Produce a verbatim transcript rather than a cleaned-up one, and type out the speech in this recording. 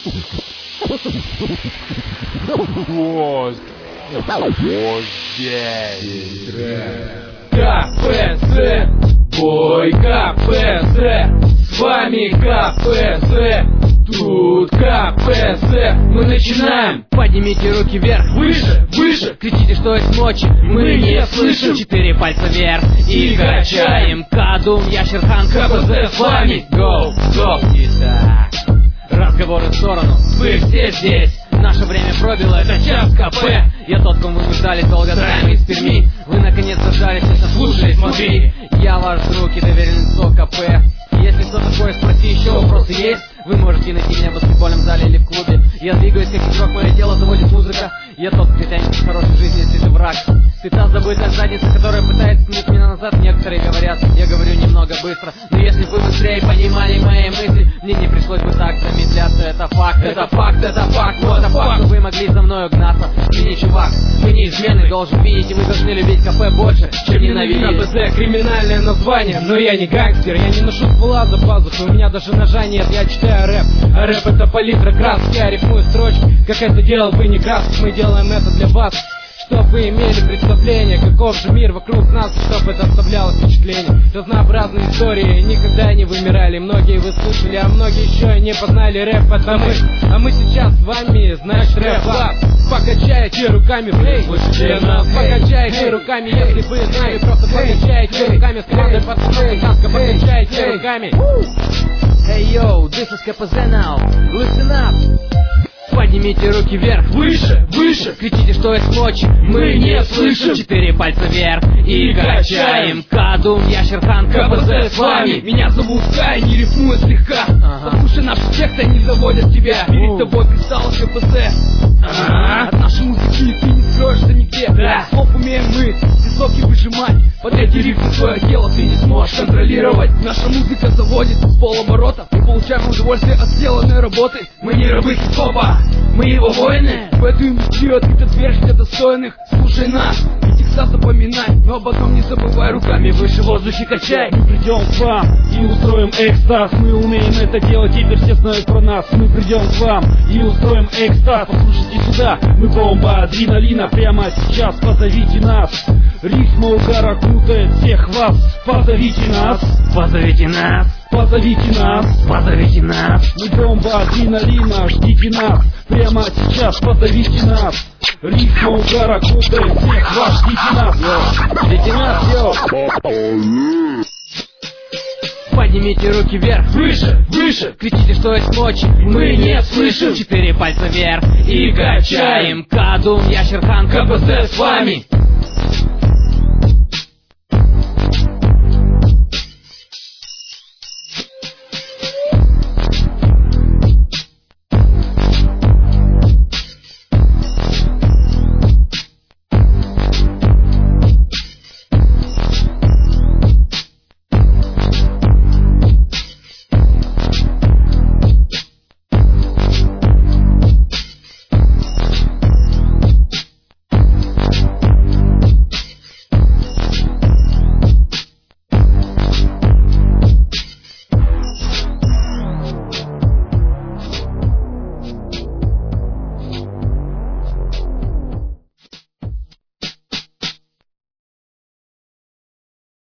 КПЗ, бой КПЗ, с вами КПЗ, тут КПЗ, мы начинаем. Поднимите руки вверх, выше, выше, кричите, что есть мочи, мы не слышим. Четыре пальца вверх и качаем. Кадум, я Шерхан, КПЗ с вами. Go, go. Итак, разговоры в сторону, вы все здесь. Наше время пробило, это час КП. Я тот, кому вы ждали долго, драйв из Перми. Вы наконец заждались, это слушай, смотри. Я ваш друг и доверенный лицо КП. Если кто такое, спроси, еще вопросы есть. Вы можете найти меня в баскетбольном зале или в клубе. Я двигаюсь как игрок, мое тело заводит музыка. Я тот, кто тянет к хорошей жизни, если ты враг. Ты та забытая задница, которая пытается ткнуть меня назад. Некоторые говорят, я говорю немного быстро. Но если бы вы быстрее понимали мои мысли, мне не пришлось бы так замедляться. Это факт, это факт, это факт, вот это факт, что вы могли за мною гнаться. Ты не чувак, вы неизменный, должен видеть, и вы должны любить КП больше, чем ненавидеть. КПЗ криминальное название, но я не гангстер, я не ношу ствола за пазухой, у меня даже ножа нет, я читаю рэп. А рэп это палитра красок, я рифмую строчки, как это делал бы не красок, мы делаем это для вас. Чтоб вы имели представление, каков же мир вокруг нас, чтоб это оставляло впечатление. Разнообразные истории никогда не вымирали. Многие вы слышали, а многие еще не познали рэп. Это мы, а мы сейчас с вами, значит рэп вас. Покачайте руками, эй, слышите нас. Покачайте руками, если вы знали. Просто покачайте руками с командой пацанов. Сказка, покачайте руками. Hey yo, this is КПЗ now, listen up. Поднимите руки вверх, выше, выше, кричите, что есть мочи, мы не слышим. Четыре пальца вверх и качаем. Кадум, я Шерхан, КПЗ с вами. Меня зовут Кай, не рифмую слегка. Ага. Послушай наши тексты, они заводят тебя. Перед тобой предстал КПЗ. Ага. От нашей музыки ты не скроешься нигде. Да. Слов умеем мы, рисовки выжимать. Под эти рифмы свое тело ты не сможешь контролировать. Наша музыка заводит с полоборота. Мы получаем удовольствие от сделанной работы. Мы не рабы хип-хопа, мы его воины. В эту индустрию открыта дверь для достойных. Слушай нас, и текста запоминай, но об одном не забывай, руками выше в воздухе качай. Мы придем к вам и устроим экстаз. Мы умеем это делать, теперь все знают про нас. Мы придем к вам и устроим экстаз. Послушайте сюда, мы бомба адреналина. Прямо сейчас позовите нас. Рифма угара кутает всех вас. Позовите нас, позовите нас, позовите нас, позовите нас. Мы бомба адреналина, ждите нас. Прямо сейчас позовите нас. Рифма угара кутает всех вас. Ждите нас, йо. Ждите нас, йо. Поднимите руки вверх, выше, выше, кричите, что есть мочи, мы не слышим. Четыре пальца вверх и качаем. Кадум, я Шерхан, КПЗ с вами.